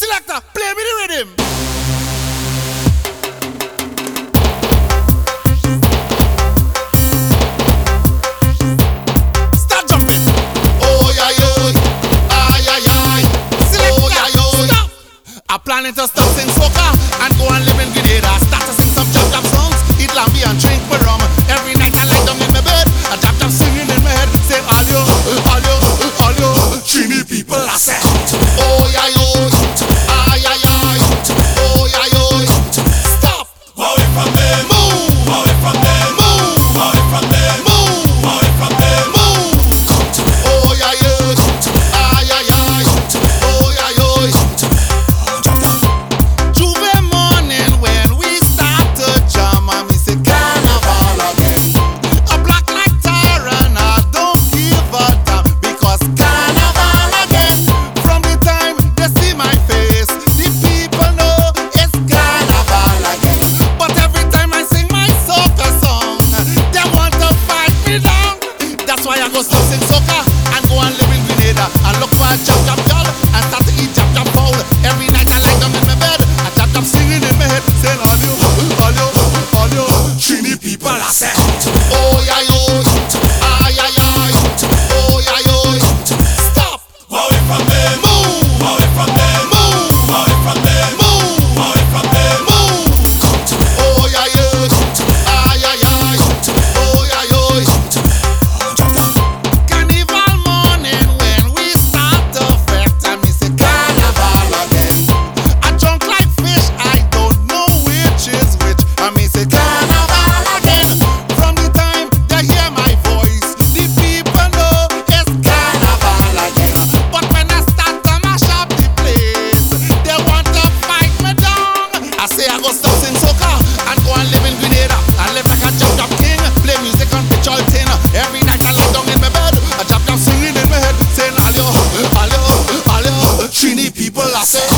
Selector, play me the rhythm. Start jumping. Oh yeah, yeah, ay ay ay. Selector, Oh yeah, yeah. stop. I'm planning to stop sing soca and go and live in Grenada. Start to sing some jab songs, eat lambi and drink my rum. Every night I lie down in my bed, I jab singing in my head, saying all you Trini people I say. Oh yeah, yeah, ay ay ay. Oh yeah, yeah. Stop. Away from them, Move, away from them, move, away from them, move, away from them. move. Oh yeah, yeah, ay ay ay. Oh yeah, yeah. Juve morning when we start to jam and me say carnival again. A black like Taran, I don't give a damn because carnival again. From the time they see my face, the people know it's carnival again. But every time I sing my soca song, they want to fight me down. That's why I go stop sing soca and go and live in Grenada and look for a jab girl and start to eat jab fowl. Every night I lie down in my bed, I jab singing in my head, saying all you Trini people I say. Oh yeah, yeah, ay ay ay. Oh yeah, yeah. Stop. Away from them, Move, away from them, move, away from them, move, away from them. move. Oh yeah, yeah, ay ay ay. Oh yeah, yeah. Carnival morning when we start to fete and me say carnival again. I drunk like fish, I don't know which is which. And me say carnival again. From the time they hear my voice, the people know it's carnival again. But when I start to mash up the place, they want to fight me down. I say I go stop sing soca and go and live in Grenada and live like a jab king. Play music on pitch all tin. Every night I lie down in my bed, I jab singing in my head, saying all you Trini people I say.